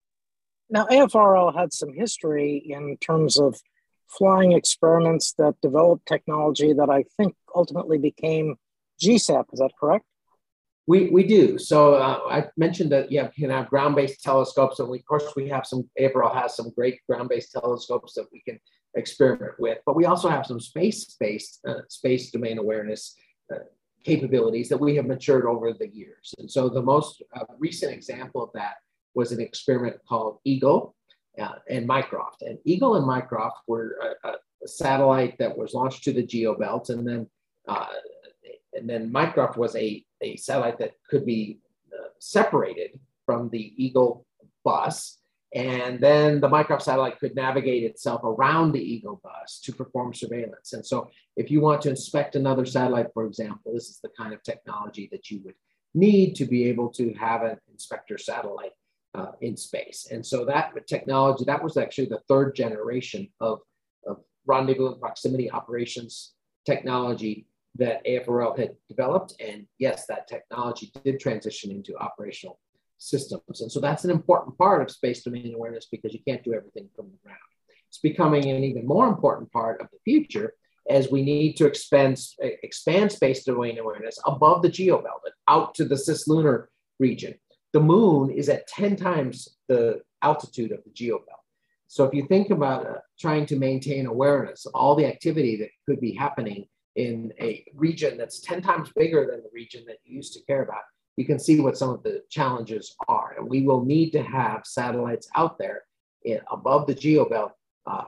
Now, A F R L had some history in terms of flying experiments that developed technology that I think ultimately became G SAP. Is that correct? We, we do. So uh, I mentioned that yeah, you can have ground-based telescopes, and we, of course we have some, A F R L has some great ground-based telescopes that we can experiment with, but we also have some space-based, uh, space domain awareness uh, capabilities that we have matured over the years. And so the most uh, recent example of that was an experiment called Eagle uh, and Mycroft. And Eagle and Mycroft were a, a satellite that was launched to the GeoBelt, and then uh, and then Mycroft was a, a satellite that could be uh, separated from the Eagle bus. And then the Mycroft satellite could navigate itself around the Eagle bus to perform surveillance. And so if you want to inspect another satellite, for example, this is the kind of technology that you would need to be able to have an inspector satellite uh, in space. And so that technology, that was actually the third generation of, of rendezvous and proximity operations technology that A F R L had developed. And yes, that technology did transition into operational systems. And so that's an important part of space domain awareness, because you can't do everything from the ground. It's becoming an even more important part of the future as we need to expand, expand space domain awareness above the GeoBelt and out to the cislunar region. The moon is at ten times the altitude of the GeoBelt. So if you think about uh, trying to maintain awareness of all the activity that could be happening in a region that's ten times bigger than the region that you used to care about, you can see what some of the challenges are. And we will need to have satellites out there in, above the GeoBelt uh,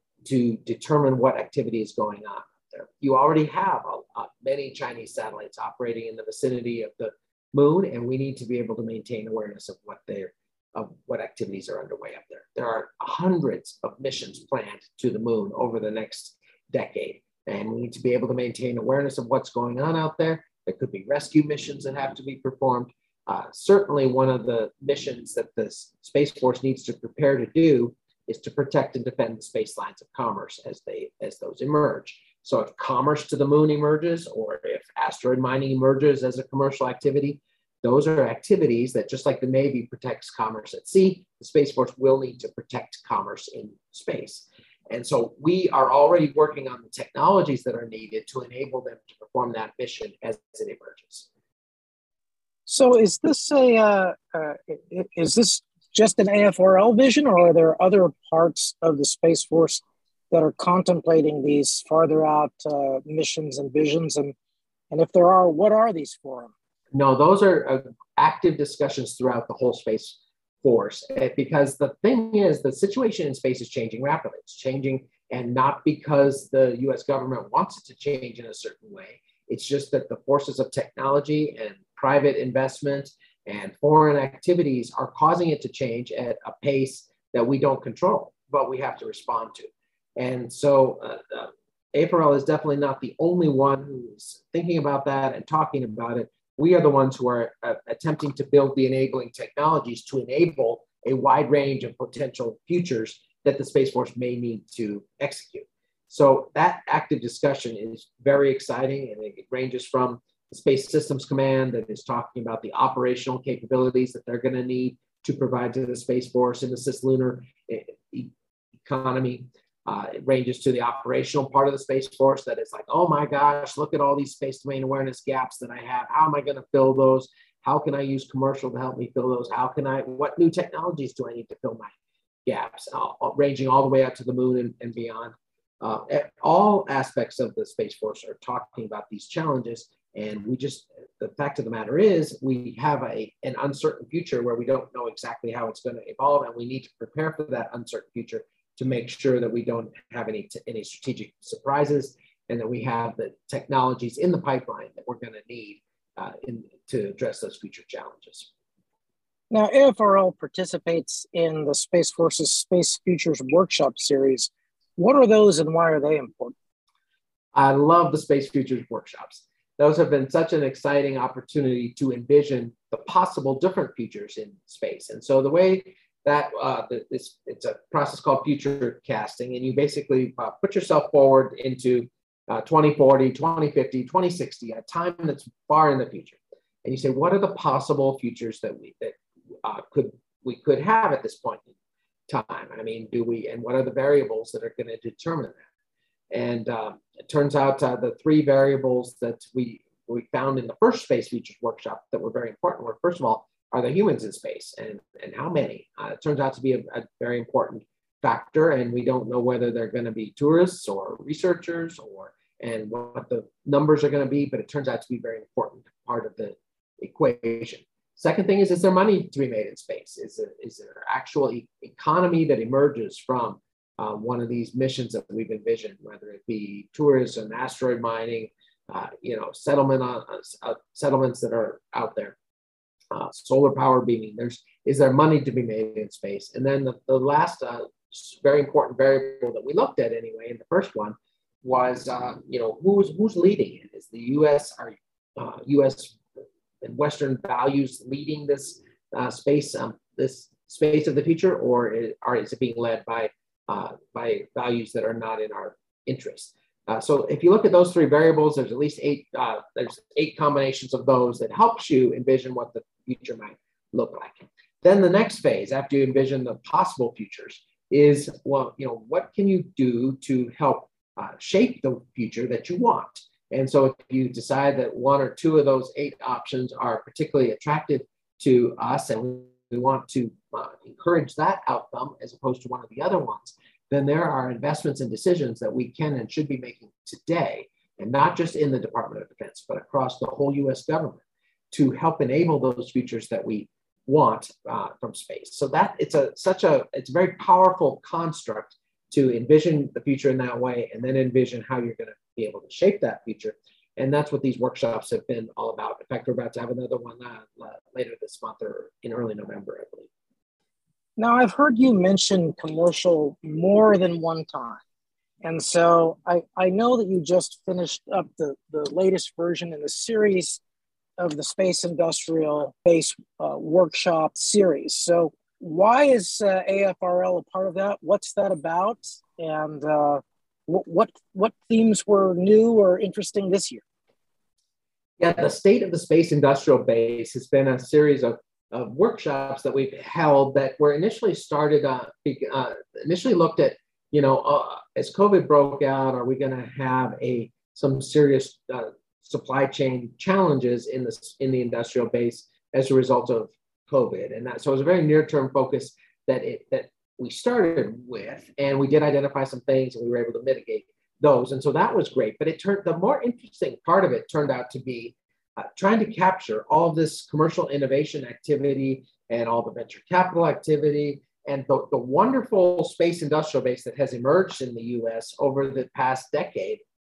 to determine what activity is going on there. You already have a, a, many Chinese satellites operating in the vicinity of the moon, and we need to be able to maintain awareness of what they're of what activities are underway up there. There are hundreds of missions planned to the moon over the next decade, and we need to be able to maintain awareness of what's going on out there. There could be rescue missions that have to be performed. Uh, certainly one of the missions that the Space Force needs to prepare to do is to protect and defend the space lines of commerce as they as those emerge. So if commerce to the moon emerges, or if asteroid mining emerges as a commercial activity, those are activities that, just like the Navy protects commerce at sea, the Space Force will need to protect commerce in space. And so we are already working on the technologies that are needed to enable them to perform that mission as it emerges. So is this a uh, uh, is this just an A F R L vision, or are there other parts of the Space Force that are contemplating these farther out uh, missions and visions? And, and if there are, what are these for them? No, those are uh, active discussions throughout the whole Space Force, because the thing is, the situation in space is changing rapidly. It's changing, and not because the U S government wants it to change in a certain way. It's just that the forces of technology and private investment and foreign activities are causing it to change at a pace that we don't control, but we have to respond to. And so uh, uh, A F R L is definitely not the only one who's thinking about that and talking about it. We are the ones who are uh, attempting to build the enabling technologies to enable a wide range of potential futures that the Space Force may need to execute. So that active discussion is very exciting, and it ranges from the Space Systems Command that is talking about the operational capabilities that they're going to need to provide to the Space Force in the cislunar e- economy. Uh, it ranges to the operational part of the Space Force that is like, oh my gosh, look at all these space domain awareness gaps that I have. How am I going to fill those? How can I use commercial to help me fill those? How can I, what new technologies do I need to fill my gaps? Uh, ranging all the way out to the moon and, and beyond. Uh, all aspects of the Space Force are talking about these challenges. And we just, the fact of the matter is, we have a, an uncertain future where we don't know exactly how it's going to evolve. And we need to prepare for that uncertain future to make sure that we don't have any, any strategic surprises, and that we have the technologies in the pipeline that we're going to need uh, in, to address those future challenges. Now, A F R L participates in the Space Force's Space Futures Workshop series. What are those, and why are they important? I love the Space Futures Workshops. Those have been such an exciting opportunity to envision the possible different futures in space. And so the way that uh, it's, it's a process called future casting, and you basically uh, put yourself forward into uh, twenty forty, twenty fifty, twenty sixty, a time that's far in the future. And you say, what are the possible futures that we that uh, could we could have at this point in time? I mean, do we, and what are the variables that are going to determine that? And uh, it turns out uh, the three variables that we we found in the first Space Futures workshop that were very important were, first of all, are there humans in space, and, and how many? Uh, it turns out to be a, a very important factor, and we don't know whether they're going to be tourists or researchers or and what the numbers are going to be, but it turns out to be a very important part of the equation. Second thing is, is there money to be made in space? Is there, is there actual e- economy that emerges from uh, one of these missions that we've envisioned, whether it be tourism, asteroid mining, uh, you know, settlement on, uh, settlements that are out there, uh, solar power beaming. There's, is there money to be made in space? And then the, the last uh, very important variable that we looked at anyway in the first one was, uh, you know, who's who's leading it? Is the U S, are uh, U S and Western values leading this uh, space, um, this space of the future, or is, or is it being led by uh, by values that are not in our interest? Uh, so if you look at those three variables, there's at least eight. Uh, there's eight combinations of those that helps you envision what the future might look like. Then the next phase, after you envision the possible futures, is, well, you know, what can you do to help uh, shape the future that you want? And so if you decide that one or two of those eight options are particularly attractive to us, and we want to uh, encourage that outcome as opposed to one of the other ones, then there are investments and decisions that we can and should be making today, and not just in the Department of Defense, but across the whole U S government, to help enable those futures that we want uh, from space. So that it's a such a it's a very powerful construct to envision the future in that way, and then envision how you're going to be able to shape that future. And that's what these workshops have been all about. In fact, we're about to have another one uh, later this month or in early November, I believe. Now, I've heard you mention commercial more than one time. And so I, I know that you just finished up the, the latest version in the series of the Space Industrial Base uh, Workshop series. So why is uh, A F R L a part of that? What's that about? And uh, what, what what themes were new or interesting this year? Yeah, the State of the Space Industrial Base has been a series of, of workshops that we've held that were initially started, uh, uh, initially looked at, you know, uh, as COVID broke out, are we going to have a some serious uh, supply chain challenges in the in the industrial base as a result of COVID? And that, so it was a very near-term focus that it that we started with, and we did identify some things, and we were able to mitigate those, and so that was great. But it turned the more interesting part of it turned out to be uh, trying to capture all of this commercial innovation activity and all the venture capital activity and the, the wonderful space industrial base that has emerged in the U S over the past decade.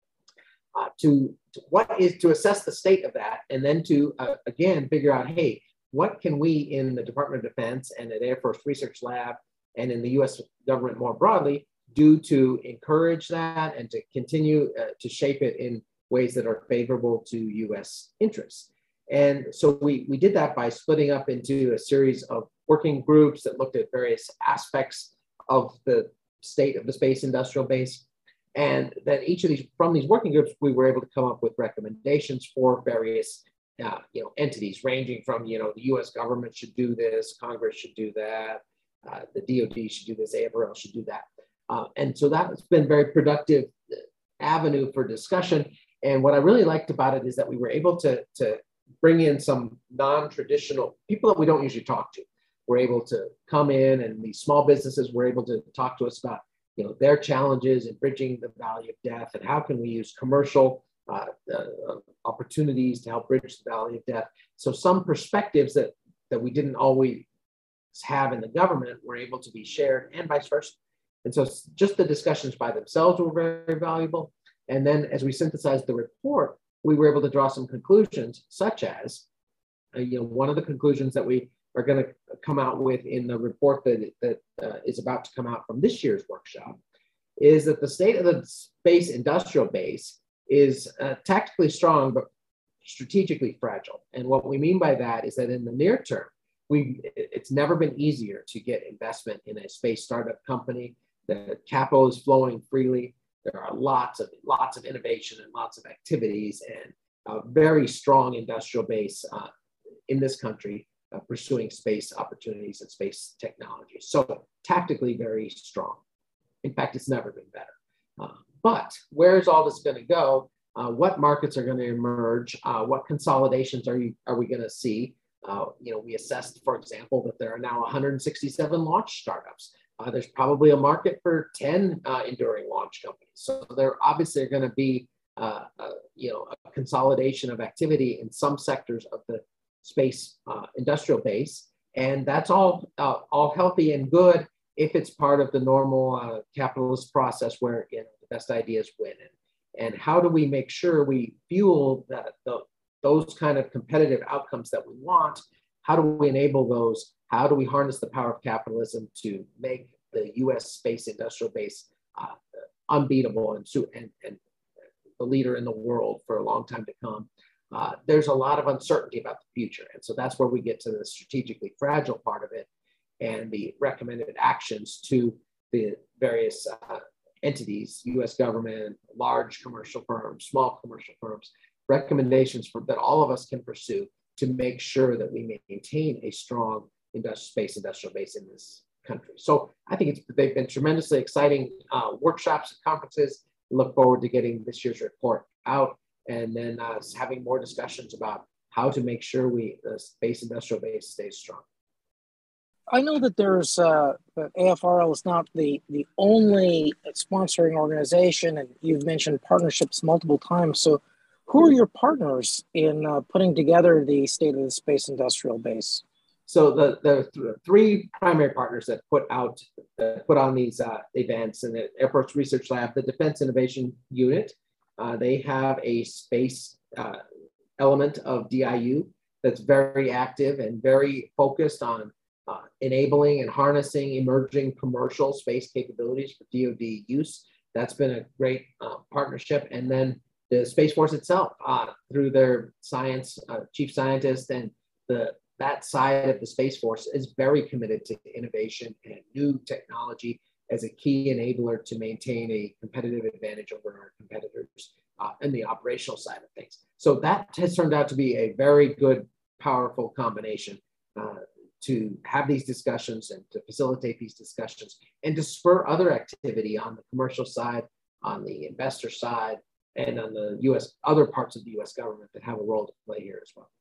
Uh, to, to what is to assess the state of that, and then to uh, again figure out, hey, what can we in the Department of Defense and at Air Force Research Lab and in the U S government more broadly do to encourage that and to continue uh, to shape it in ways that are favorable to U S interests. And so we, we did that by splitting up into a series of working groups that looked at various aspects of the state of the space industrial base. And then each of these, from these working groups, we were able to come up with recommendations for various uh, you know, entities, ranging from, you know, the U S government should do this, Congress should do that, uh, the D O D should do this, A F R L should do that. Uh, and so that's been a very productive avenue for discussion. And what I really liked about it is that we were able to, to bring in some non-traditional people that we don't usually talk to. We're able to come in, and these small businesses were able to talk to us about, you know, their challenges in bridging the valley of death, and how can we use commercial uh, uh, opportunities to help bridge the valley of death. So some perspectives that, that we didn't always have in the government were able to be shared, and vice versa. And so just the discussions by themselves were very valuable. And then as we synthesized the report, we were able to draw some conclusions, such as, uh, you know, one of the conclusions that we are going to come out with in the report that, that uh, is about to come out from this year's workshop is that the state of the space industrial base is uh, tactically strong, but strategically fragile. And what we mean by that is that in the near term, we it's never been easier to get investment in a space startup company. The capital is flowing freely. There are lots of lots of innovation and lots of activities, and a very strong industrial base uh, in this country uh, pursuing space opportunities and space technology. So tactically very strong. In fact, it's never been better. Uh, but where is all this going to go? uh, what markets are going to emerge, uh, what consolidations are, you, are we going to see. Uh, you know, we assessed, for example, that there are now one hundred sixty-seven launch startups. Uh, there's probably a market for ten uh, enduring launch companies. So there obviously are going to be, uh, uh, you know, a consolidation of activity in some sectors of the space uh, industrial base, and that's all uh, all healthy and good if it's part of the normal uh, capitalist process where, you know, the best ideas win. And, and how do we make sure we fuel that the those kind of competitive outcomes that we want? How do we enable those? How do we harness the power of capitalism to make the U S space industrial base uh, unbeatable and, and, and the leader in the world for a long time to come? Uh, there's a lot of uncertainty about the future. And so that's where we get to the strategically fragile part of it and the recommended actions to the various uh, entities, U S government, large commercial firms, small commercial firms, recommendations for, that all of us can pursue to make sure that we maintain a strong industrial space industrial base in this country. So I think it's, they've been tremendously exciting uh, workshops and conferences. We look forward to getting this year's report out and then uh, having more discussions about how to make sure we the space industrial base stays strong. I know that there's uh, that A F R L is not the the only sponsoring organization, and you've mentioned partnerships multiple times. So who are your partners in uh, putting together the State of the Space Industrial Base? So the, the th- three primary partners that put out uh, put on these uh, events, and the Air Force Research Lab, the Defense Innovation Unit, uh, they have a space uh, element of D I U that's very active and very focused on uh, enabling and harnessing emerging commercial space capabilities for D O D use. That's been a great uh, partnership. And then the Space Force itself, uh, through their science, uh, chief scientist, and the that side of the Space Force is very committed to innovation and new technology as a key enabler to maintain a competitive advantage over our competitors uh, in the operational side of things. So that has turned out to be a very good, powerful combination uh, to have these discussions and to facilitate these discussions and to spur other activity on the commercial side, on the investor side, and on the U S, other parts of the U S government that have a role to play here as well.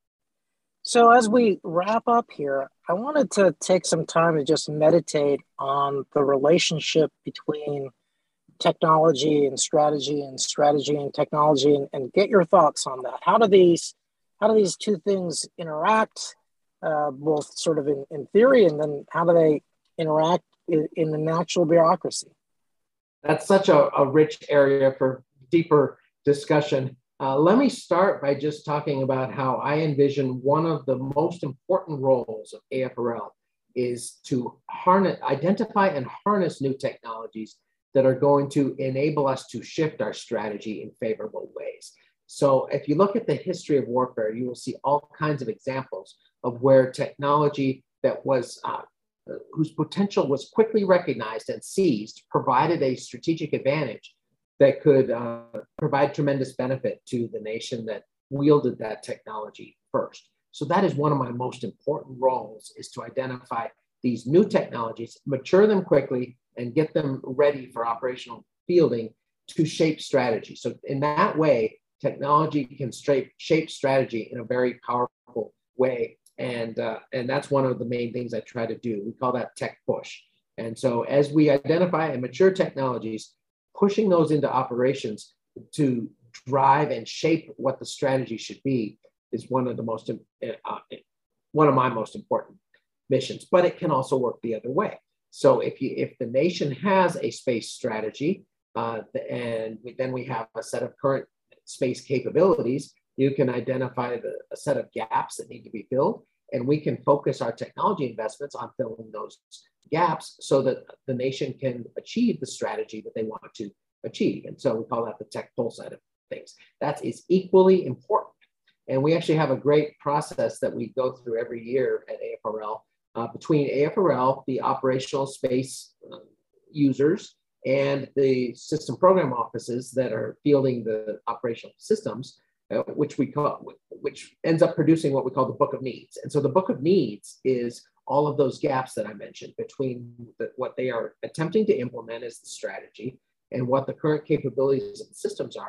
So as we wrap up here, I wanted to take some time to just meditate on the relationship between technology and strategy and strategy and technology and, and get your thoughts on that. How do these, how do these two things interact, uh, both sort of in, in theory, and then how do they interact in, in the natural bureaucracy? That's such a, a rich area for deeper discussion. Uh, let me start by just talking about how I envision one of the most important roles of A F R L is to harness, identify and harness new technologies that are going to enable us to shift our strategy in favorable ways. So if you look at the history of warfare, you will see all kinds of examples of where technology that was, uh, whose potential was quickly recognized and seized, provided a strategic advantage that could uh, provide tremendous benefit to the nation that wielded that technology first. So that is one of my most important roles, is to identify these new technologies, mature them quickly, and get them ready for operational fielding to shape strategy. So in that way, technology can shape, shape strategy in a very powerful way. And, uh, and that's one of the main things I try to do. We call that tech push. And so as we identify and mature technologies, pushing those into operations to drive and shape what the strategy should be is one of the most, uh, one of my most important missions, but it can also work the other way. So if you, if the nation has a space strategy uh, and we, then we have a set of current space capabilities, you can identify the, a set of gaps that need to be filled, and we can focus our technology investments on filling those gaps so that the nation can achieve the strategy that they want to achieve. And so we call that the tech pull side of things. That is equally important. And we actually have a great process that we go through every year at A F R L uh, between A F R L, the operational space uh, users, and the system program offices that are fielding the operational systems, uh, which we call, which ends up producing what we call the Book of Needs. And so the Book of Needs is all of those gaps that I mentioned between the, what they are attempting to implement as the strategy and what the current capabilities of the systems are.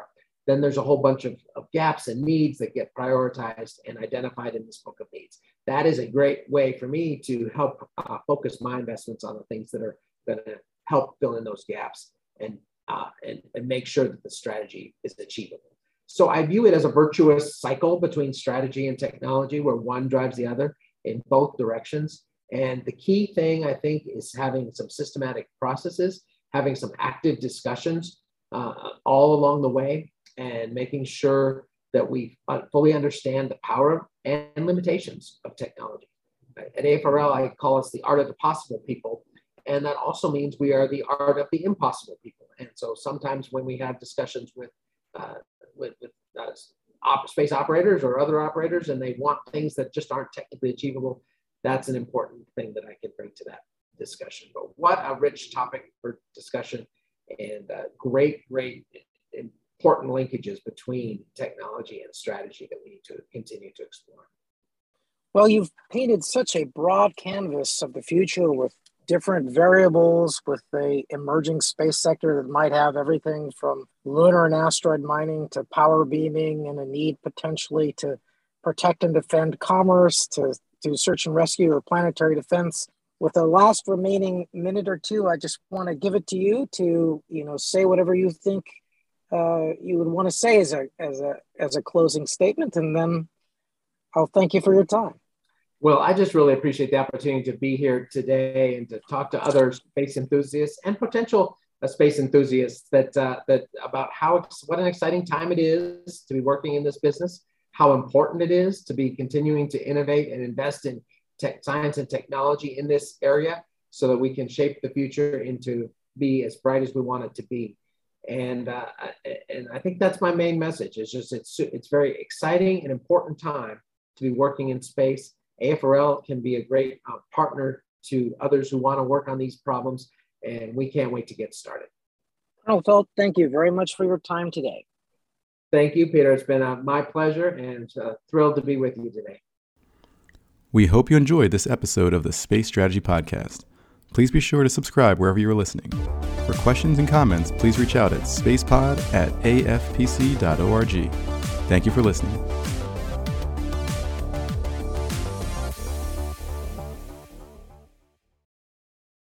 then there's a whole bunch of, of gaps and needs that get prioritized and identified in this book of needs. That is a great way for me to help uh, focus my investments on the things that are going to help fill in those gaps and, uh, and, and make sure that the strategy is achievable. So I view it as a virtuous cycle between strategy and technology where one drives the other in both directions. And the key thing, I think, is having some systematic processes, having some active discussions uh, all along the way, and making sure that we fully understand the power and limitations of technology. At A F R L, I call us the art of the possible people. And that also means we are the art of the impossible people. And so sometimes when we have discussions with, uh, with, with uh, op- space operators or other operators, and they want things that just aren't technically achievable, that's an important thing that I can bring to that discussion. But what a rich topic for discussion, and uh, great, great, important linkages between technology and strategy that we need to continue to explore. Well, you've painted such a broad canvas of the future with different variables, with the emerging space sector that might have everything from lunar and asteroid mining to power beaming, and a need potentially to protect and defend commerce, to, to search and rescue or planetary defense. With the last remaining minute or two, I just want to give it to you to, you know, say whatever you think uh, you would want to say as a as a as a closing statement, and then I'll thank you for your time. Well, I just really appreciate the opportunity to be here today and to talk to other space enthusiasts and potential uh, space enthusiasts that uh, that about how what an exciting time it is to be working in this business, how important it is to be continuing to innovate and invest in tech, science and technology in this area, so that we can shape the future into be as bright as we want it to be. And uh, and I think that's my main message. It's just it's it's very exciting and important time to be working in space. A F R L can be a great uh, partner to others who want to work on these problems, and we can't wait to get started. Colonel Felt, thank you very much for your time today. Thank you, Peter. It's been uh, my pleasure, and uh, thrilled to be with you today. We hope you enjoyed this episode of the Space Strategy Podcast. Please be sure to subscribe wherever you are listening. For questions and comments, please reach out at spacepod at a f p c dot org. Thank you for listening.